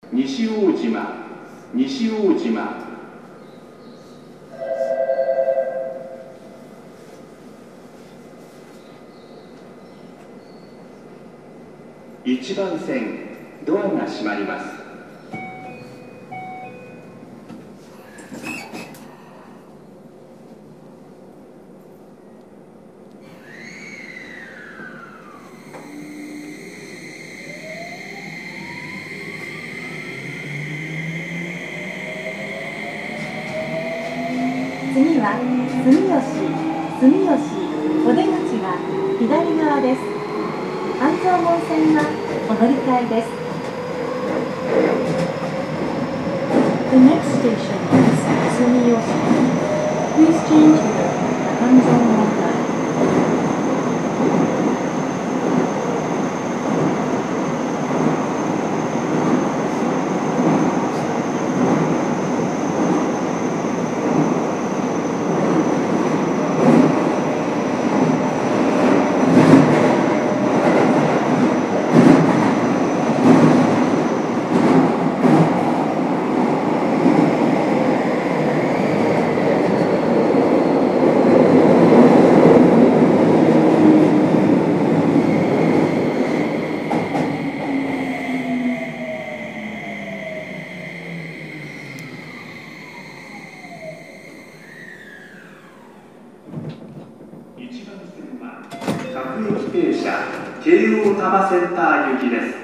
西大島、西大島。1番線、ドアが閉まります。 次は住吉お出口は左側です。半蔵門線はお乗り換えです。The next station is Sumiyoshi. Please change here at Hanzomon line. 各駅停車、京王多摩センター行きです。